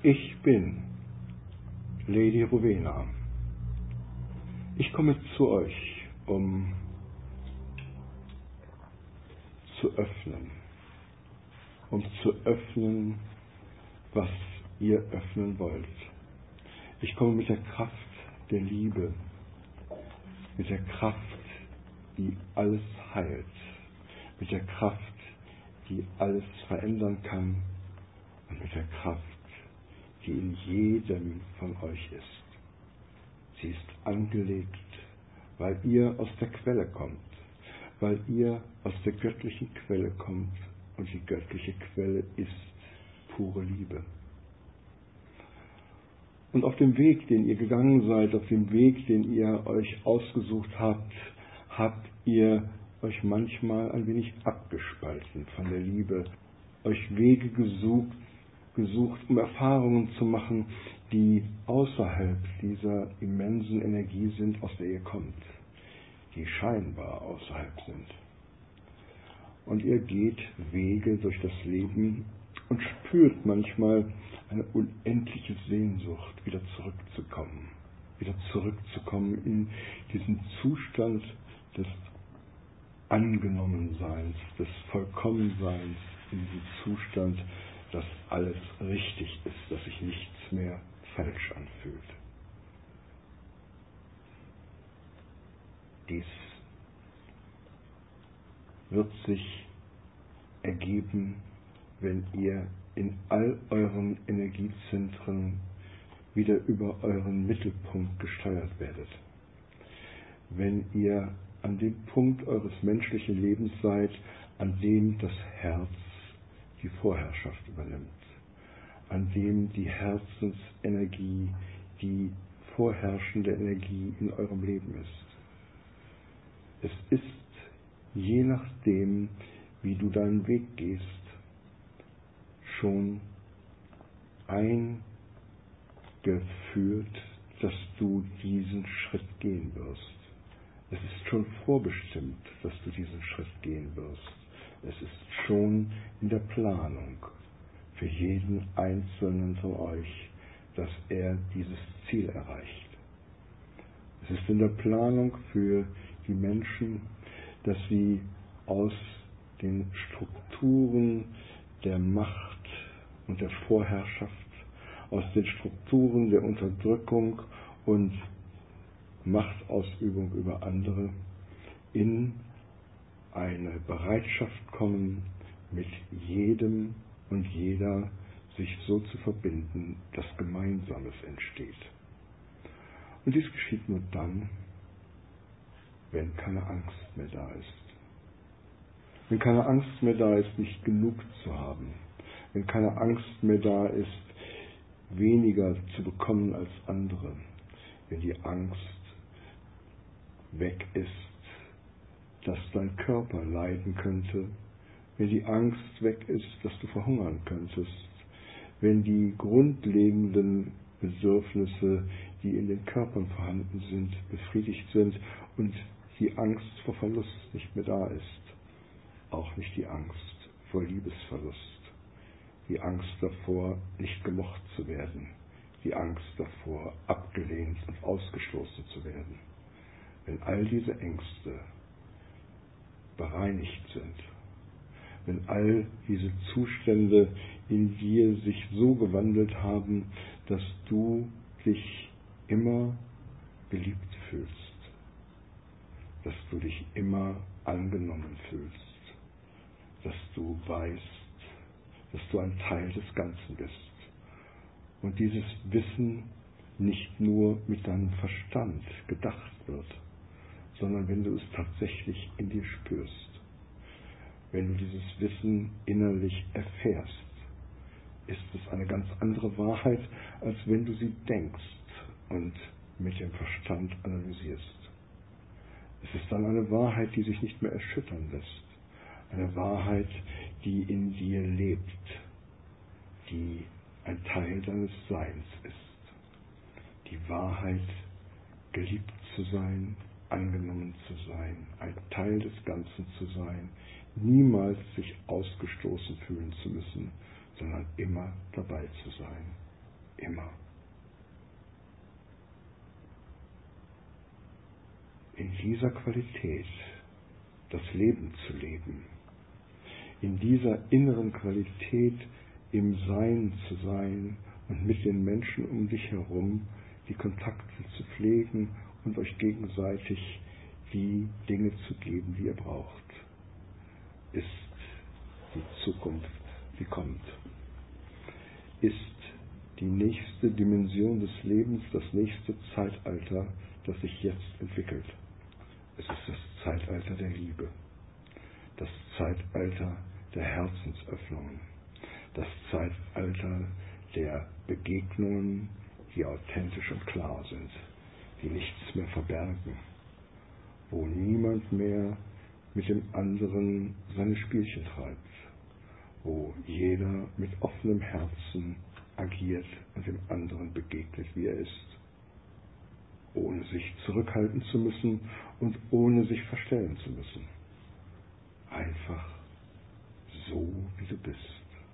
Ich bin Lady Rowena. Ich komme zu euch, um zu öffnen, was ihr öffnen wollt. Ich komme mit der Kraft der Liebe, mit der Kraft, die alles heilt, mit der Kraft, die alles verändern kann und mit der Kraft, die in jedem von euch ist. Sie ist angelegt, weil ihr aus der Quelle kommt, weil ihr aus der göttlichen Quelle kommt und die göttliche Quelle ist pure Liebe. Und auf dem Weg, den ihr gegangen seid, auf dem Weg, den ihr euch ausgesucht habt, habt ihr euch manchmal ein wenig abgespalten von der Liebe, euch Wege gesucht, um Erfahrungen zu machen, die außerhalb dieser immensen Energie sind, aus der ihr kommt, die scheinbar außerhalb sind. Und ihr geht Wege durch das Leben und spürt manchmal eine unendliche Sehnsucht, wieder zurückzukommen in diesen Zustand des Angenommenseins, des Vollkommenseins, in diesen Zustand, dass alles richtig ist, dass sich nichts mehr falsch anfühlt. Dies wird sich ergeben, wenn ihr in all euren Energiezentren wieder über euren Mittelpunkt gesteuert werdet. Wenn ihr an dem Punkt eures menschlichen Lebens seid, an dem das Herz die Vorherrschaft übernimmt, an dem die Herzensenergie die vorherrschende Energie in eurem Leben ist. Es ist, je nachdem, wie du deinen Weg gehst, schon eingeführt, dass du diesen Schritt gehen wirst. Es ist schon vorbestimmt, dass du diesen Schritt gehen wirst. Es ist schon in der Planung für jeden Einzelnen von euch, dass er dieses Ziel erreicht. Es ist in der Planung für die Menschen, dass sie aus den Strukturen der Macht und der Vorherrschaft, aus den Strukturen der Unterdrückung und Machtausübung über andere in eine Bereitschaft kommen, mit jedem und jeder sich so zu verbinden, dass Gemeinsames entsteht. Und dies geschieht nur dann, wenn keine Angst mehr da ist. Wenn keine Angst mehr da ist, nicht genug zu haben. Wenn keine Angst mehr da ist, weniger zu bekommen als andere. Wenn die Angst weg ist, dass dein Körper leiden könnte. Wenn die Angst weg ist, dass du verhungern könntest. Wenn die grundlegenden Bedürfnisse, die in den Körpern vorhanden sind, befriedigt sind und die Angst vor Verlust nicht mehr da ist. Auch nicht die Angst vor Liebesverlust. Die Angst davor, nicht gemocht zu werden. Die Angst davor, abgelehnt und ausgestoßen zu werden. Wenn all diese Ängste bereinigt sind, wenn all diese Zustände in dir sich so gewandelt haben, dass du dich immer geliebt fühlst, dass du dich immer angenommen fühlst, dass du weißt, dass du ein Teil des Ganzen bist. Und dieses Wissen nicht nur mit deinem Verstand gedacht wird, sondern wenn du es tatsächlich in dir spürst. Wenn du dieses Wissen innerlich erfährst, ist es eine ganz andere Wahrheit, als wenn du sie denkst und mit dem Verstand analysierst. Es ist dann eine Wahrheit, die sich nicht mehr erschüttern lässt. Eine Wahrheit, die in dir lebt, die ein Teil deines Seins ist. Die Wahrheit, geliebt zu sein, angenommen zu sein, ein Teil des Ganzen zu sein, niemals sich ausgestoßen fühlen zu müssen, sondern immer dabei zu sein. Immer. In dieser Qualität das Leben zu leben, in dieser inneren Qualität im Sein zu sein und mit den Menschen um dich herum die Kontakte zu pflegen und euch gegenseitig die Dinge zu geben, die ihr braucht, ist die Zukunft, die kommt. Ist die nächste Dimension des Lebens, das nächste Zeitalter, das sich jetzt entwickelt. Es ist das Zeitalter der Liebe, das Zeitalter der Herzensöffnungen, das Zeitalter der Begegnungen, die authentisch und klar sind, die nichts mehr verbergen, wo niemand mehr mit dem anderen seine Spielchen treibt, wo jeder mit offenem Herzen agiert und dem anderen begegnet, wie er ist, ohne sich zurückhalten zu müssen und ohne sich verstellen zu müssen. Einfach so, wie du bist.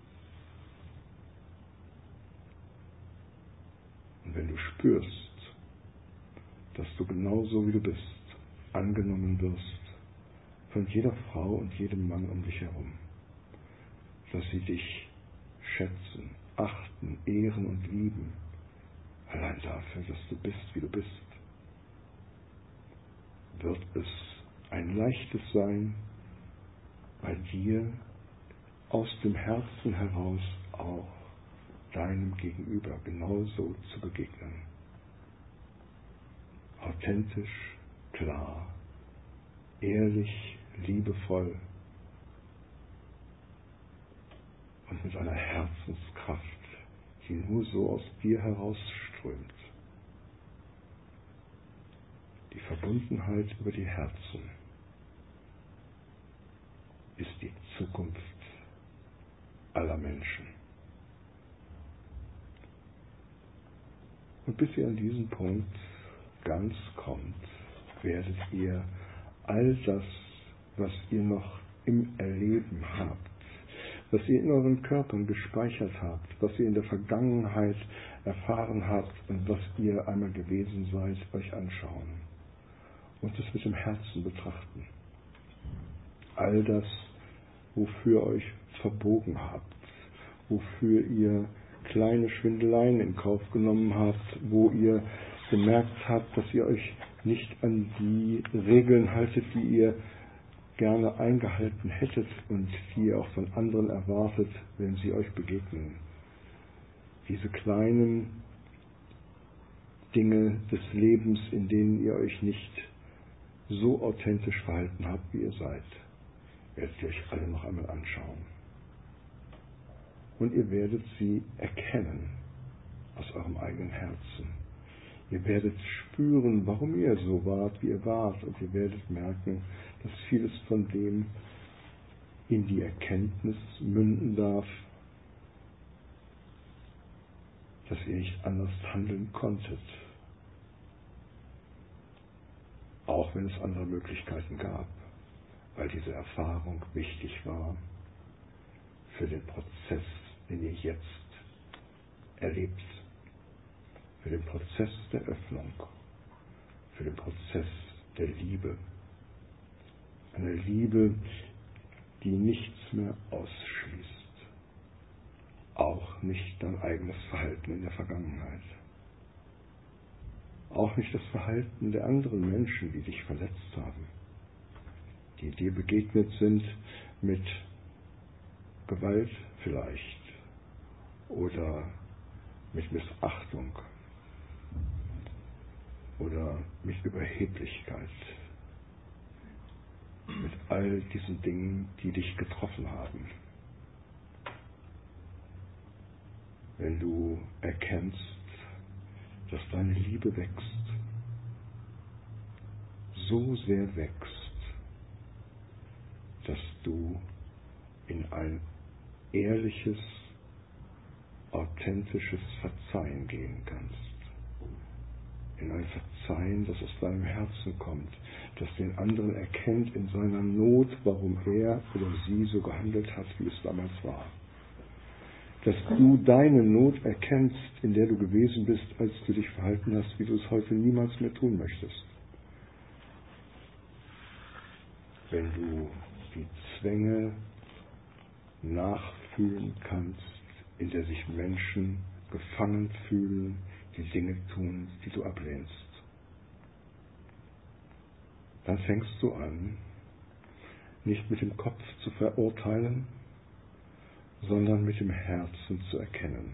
Und wenn du spürst, dass du genauso wie du bist angenommen wirst von jeder Frau und jedem Mann um dich herum, dass sie dich schätzen, achten, ehren und lieben, allein dafür, dass du bist, wie du bist, wird es ein leichtes sein, bei dir aus dem Herzen heraus auch deinem Gegenüber genauso zu begegnen. Authentisch, klar, ehrlich, liebevoll und mit einer Herzenskraft, die nur so aus dir herausströmt. Die Verbundenheit über die Herzen ist die Zukunft aller Menschen. Und bis ihr an diesen Punkt ganz kommt, werdet ihr all das, was ihr noch im Erleben habt, was ihr in euren Körpern gespeichert habt, was ihr in der Vergangenheit erfahren habt und was ihr einmal gewesen seid, euch anschauen und es mit dem Herzen betrachten. All das, wofür euch verbogen habt, wofür ihr kleine Schwindeleien in Kauf genommen habt, wo ihr gemerkt habt, dass ihr euch nicht an die Regeln haltet, die ihr gerne eingehalten hättet und die ihr auch von anderen erwartet, wenn sie euch begegnen. Diese kleinen Dinge des Lebens, in denen ihr euch nicht so authentisch verhalten habt, wie ihr seid, werdet ihr euch alle noch einmal anschauen. Und ihr werdet sie erkennen aus eurem eigenen Herzen. Ihr werdet spüren, warum ihr so wart, wie ihr wart. Und ihr werdet merken, dass vieles von dem in die Erkenntnis münden darf, dass ihr nicht anders handeln konntet. Auch wenn es andere Möglichkeiten gab, weil diese Erfahrung wichtig war für den Prozess, den ihr jetzt erlebt, für den Prozess der Öffnung, für den Prozess der Liebe. Eine Liebe, die nichts mehr ausschließt, auch nicht dein eigenes Verhalten in der Vergangenheit. Auch nicht das Verhalten der anderen Menschen, die dich verletzt haben, die dir begegnet sind mit Gewalt vielleicht oder mit Missachtung oder mit Überheblichkeit, mit all diesen Dingen, die dich getroffen haben. Wenn du erkennst, dass deine Liebe wächst, so sehr wächst, dass du in ein ehrliches, authentisches Verzeihen gehen kannst. In ein Verzeihen, das aus deinem Herzen kommt, das den anderen erkennt in seiner Not, warum er oder sie so gehandelt hat, wie es damals war. dass du deine Not erkennst, in der du gewesen bist, als du dich verhalten hast, wie du es heute niemals mehr tun möchtest. Wenn du die Zwänge nachfühlen kannst, in der sich Menschen gefangen fühlen, die Dinge tun, die du ablehnst, dann fängst du an, nicht mit dem Kopf zu verurteilen, sondern mit dem Herzen zu erkennen.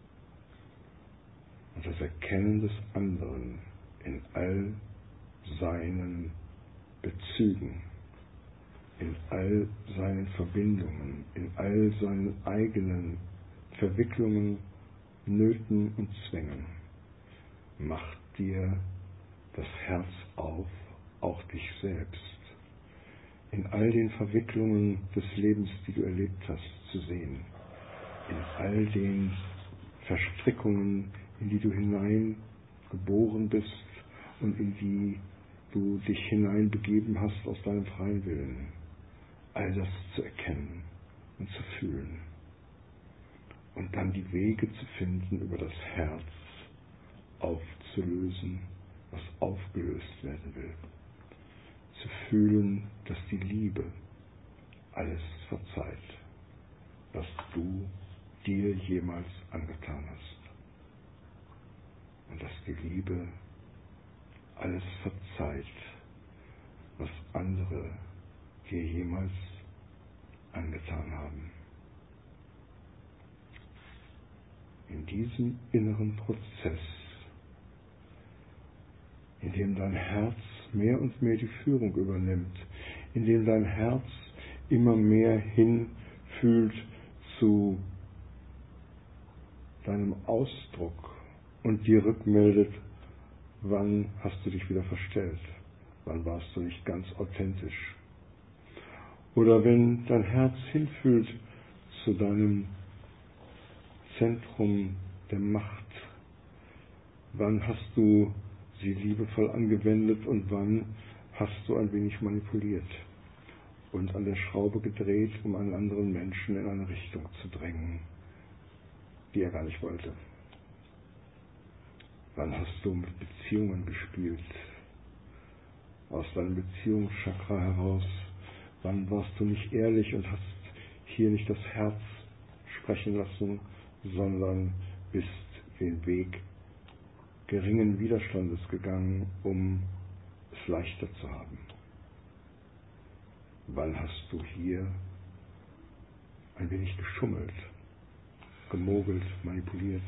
Und das Erkennen des anderen in all seinen Bezügen, in all seinen Verbindungen, in all seinen eigenen Verwicklungen, Nöten und Zwängen, macht dir das Herz auf, auch dich selbst in all den Verwicklungen des Lebens, die du erlebt hast, zu sehen, in all den Verstrickungen, in die du hineingeboren bist und in die du dich hineinbegeben hast aus deinem freien Willen, all das zu erkennen und zu fühlen und dann die Wege zu finden, über das Herz aufzulösen, was aufgelöst werden will. Zu fühlen, dass die Liebe alles verzeiht, was du dir jemals angetan hast. Und dass die Liebe alles verzeiht, was andere dir jemals angetan haben. In diesem inneren Prozess, in dem dein Herz mehr und mehr die Führung übernimmt, in dem dein Herz immer mehr hinfühlt zu deinem Ausdruck und dir rückmeldet, wann hast du dich wieder verstellt, wann warst du nicht ganz authentisch. Oder wenn dein Herz hinfühlt zu deinem Zentrum der Macht, wann hast du sie liebevoll angewendet und wann hast du ein wenig manipuliert und an der Schraube gedreht, um einen anderen Menschen in eine Richtung zu drängen, die er gar nicht wollte. Wann hast du mit Beziehungen gespielt, aus deinem Beziehungschakra heraus? Wann warst du nicht ehrlich und hast hier nicht das Herz sprechen lassen, sondern bist den Weg geringen Widerstandes gegangen, um es leichter zu haben? Wann hast du hier ein wenig geschummelt, gemogelt, manipuliert?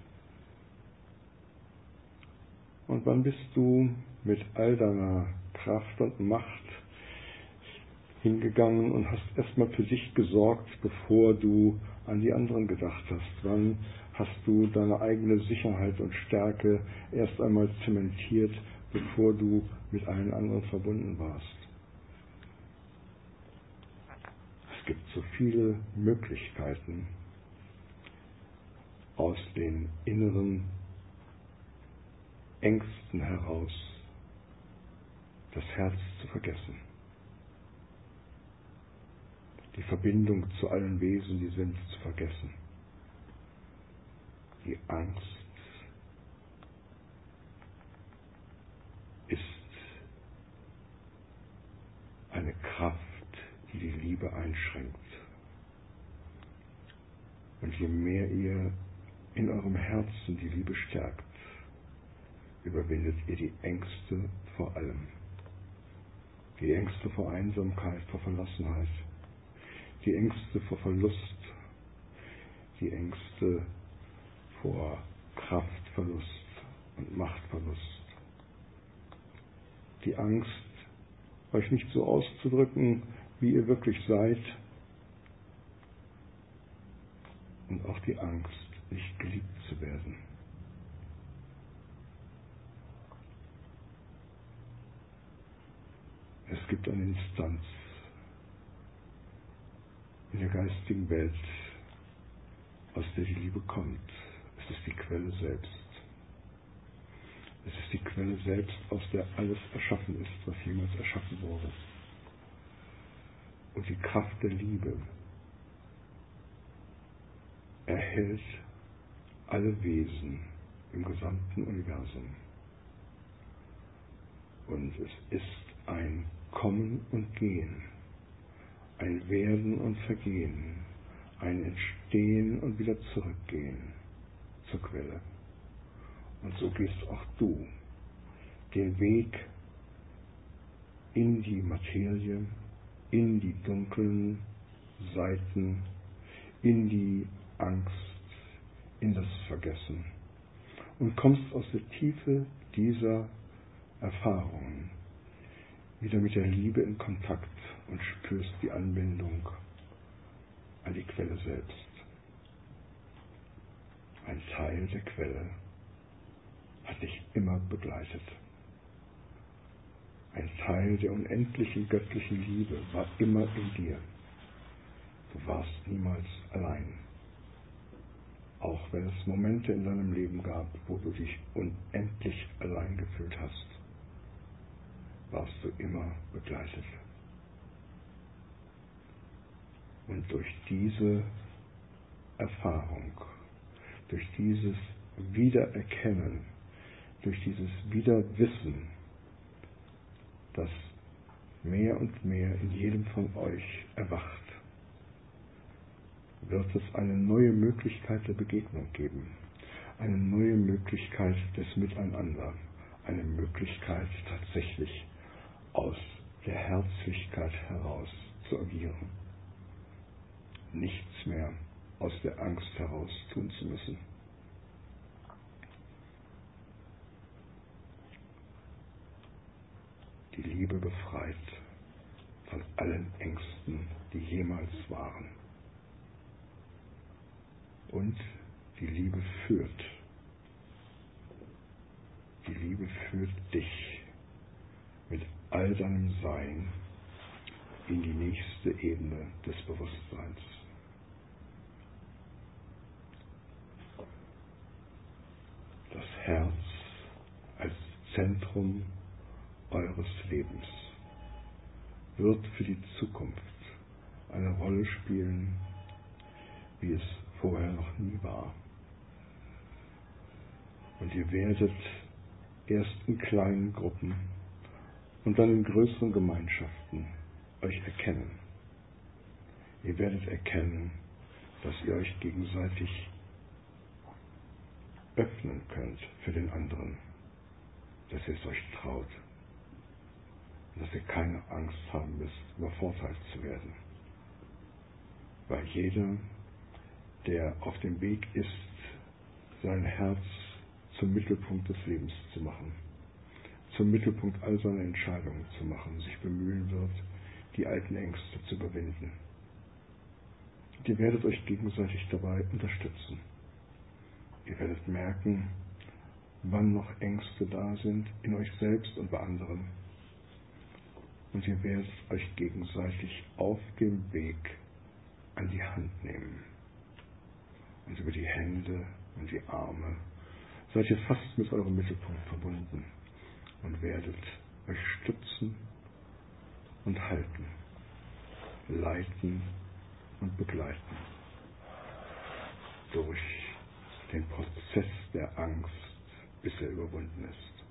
Und wann bist du mit all deiner Kraft und Macht hingegangen und hast erstmal für dich gesorgt, bevor du an die anderen gedacht hast? Wann hast du deine eigene Sicherheit und Stärke erst einmal zementiert, bevor du mit allen anderen verbunden warst? Es gibt so viele Möglichkeiten, aus den inneren Ängsten heraus das Herz zu vergessen. Die Verbindung zu allen Wesen, die sind, zu vergessen. Die Angst ist eine Kraft, die die Liebe einschränkt. Und je mehr ihr in eurem Herzen die Liebe stärkt, überwindet ihr die Ängste vor allem. Die Ängste vor Einsamkeit, vor Verlassenheit, die Ängste vor Verlust, die Ängste vor Kraftverlust und Machtverlust. Die Angst, euch nicht so auszudrücken, wie ihr wirklich seid. Und auch die Angst, nicht geliebt zu werden. Es gibt eine Instanz in der geistigen Welt, aus der die Liebe kommt. Es ist die Quelle selbst. Es ist die Quelle selbst, aus der alles erschaffen ist, was jemals erschaffen wurde. Und die Kraft der Liebe erhält alle Wesen im gesamten Universum. Und es ist ein Kommen und Gehen, ein Werden und Vergehen, ein Entstehen und wieder Zurückgehen zur Quelle. Und so gehst auch du den Weg in die Materie, in die dunklen Seiten, in die Angst, in das Vergessen und kommst aus der Tiefe dieser Erfahrungen wieder mit der Liebe in Kontakt und spürst die Anbindung an die Quelle selbst. Ein Teil der Quelle hat dich immer begleitet. Ein Teil der unendlichen göttlichen Liebe war immer in dir. Du warst niemals allein. Auch wenn es Momente in deinem Leben gab, wo du dich unendlich allein gefühlt hast, warst du immer begleitet. Und durch diese Erfahrung, durch dieses Wiedererkennen, durch dieses Wiederwissen, das mehr und mehr in jedem von euch erwacht, wird es eine neue Möglichkeit der Begegnung geben, eine neue Möglichkeit des Miteinander, eine Möglichkeit tatsächlich aus der Herzlichkeit heraus zu agieren, nichts mehr aus der Angst heraus tun zu müssen. Die Liebe befreit von allen Ängsten, die jemals waren. Und die Liebe führt. Die Liebe führt dich mit all deinem Sein in die nächste Ebene des Bewusstseins. Das Herz als Zentrum eures Lebens wird für die Zukunft eine Rolle spielen, wie es vorher noch nie war. Und ihr werdet erst in kleinen Gruppen und dann in größeren Gemeinschaften euch erkennen. Ihr werdet erkennen, dass ihr euch gegenseitig öffnen könnt für den anderen, dass ihr es euch traut und dass ihr keine Angst haben müsst, übervorteilt zu werden. Weil jeder, der auf dem Weg ist, sein Herz zum Mittelpunkt des Lebens zu machen, zum Mittelpunkt all seiner Entscheidungen zu machen, sich bemühen wird, die alten Ängste zu überwinden. Und ihr werdet euch gegenseitig dabei unterstützen. Ihr werdet merken, wann noch Ängste da sind, in euch selbst und bei anderen. Und ihr werdet euch gegenseitig auf dem Weg an die Hand nehmen. Und über die Hände und die Arme seid ihr fast mit eurem Mittelpunkt verbunden und werdet euch stützen und halten, leiten und begleiten durch den Prozess der Angst, bis er überwunden ist.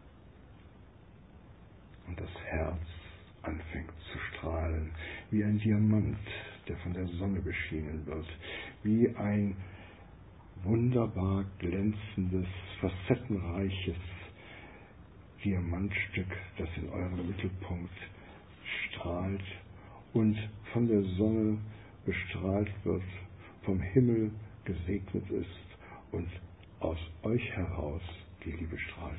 Und das Herz anfängt zu strahlen, wie ein Diamant, der von der Sonne beschienen wird, wie ein wunderbar glänzendes, facettenreiches Diamantstück, das in eurem Mittelpunkt strahlt und von der Sonne bestrahlt wird, vom Himmel gesegnet ist und aus euch heraus die Liebe strahlt.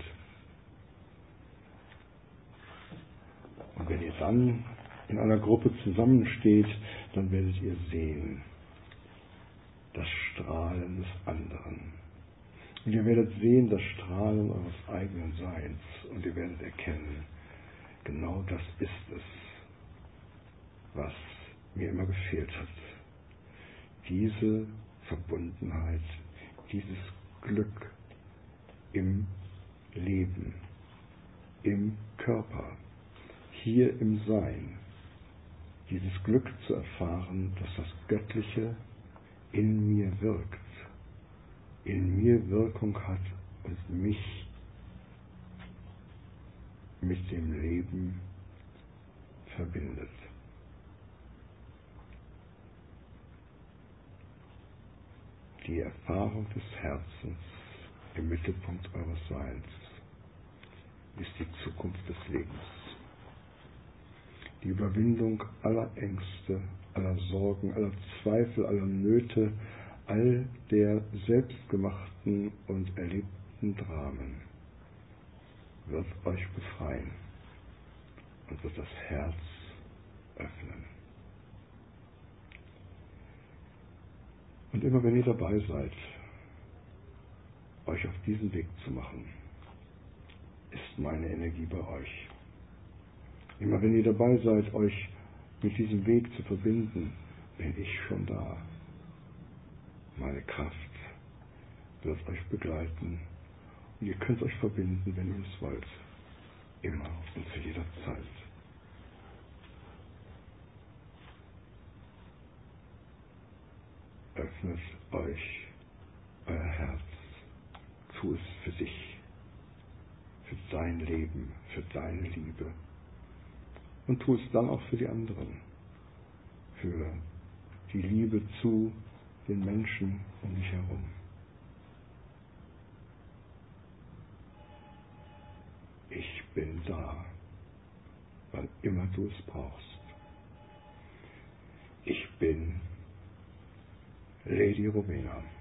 Und wenn ihr dann in einer Gruppe zusammensteht, dann werdet ihr sehen das Strahlen des anderen. Und ihr werdet sehen das Strahlen eures eigenen Seins. Und ihr werdet erkennen, genau das ist es, was mir immer gefehlt hat. Diese Verbundenheit, dieses Glück im Leben, im Körper, hier im Sein. Dieses Glück zu erfahren, dass das Göttliche in mir wirkt, in mir Wirkung hat und mich mit dem Leben verbindet. Die Erfahrung des Herzens im Mittelpunkt eures Seins ist die Zukunft des Lebens. Die Überwindung aller Ängste, aller Sorgen, aller Zweifel, aller Nöte, all der selbstgemachten und erlebten Dramen wird euch befreien und wird das Herz öffnen. Und immer wenn ihr dabei seid, euch auf diesen Weg zu machen, ist meine Energie bei euch. Immer wenn ihr dabei seid, euch mit diesem Weg zu verbinden, bin ich schon da. Meine Kraft wird euch begleiten und ihr könnt euch verbinden, wenn ihr es wollt. Immer und zu jeder Zeit. Öffnet euch euer Herz. Tu es für dich, für dein Leben, für deine Liebe. Und tu es dann auch für die anderen, für die Liebe zu den Menschen um dich herum. Ich bin da, wann immer du es brauchst. Ich bin Lady Rowena.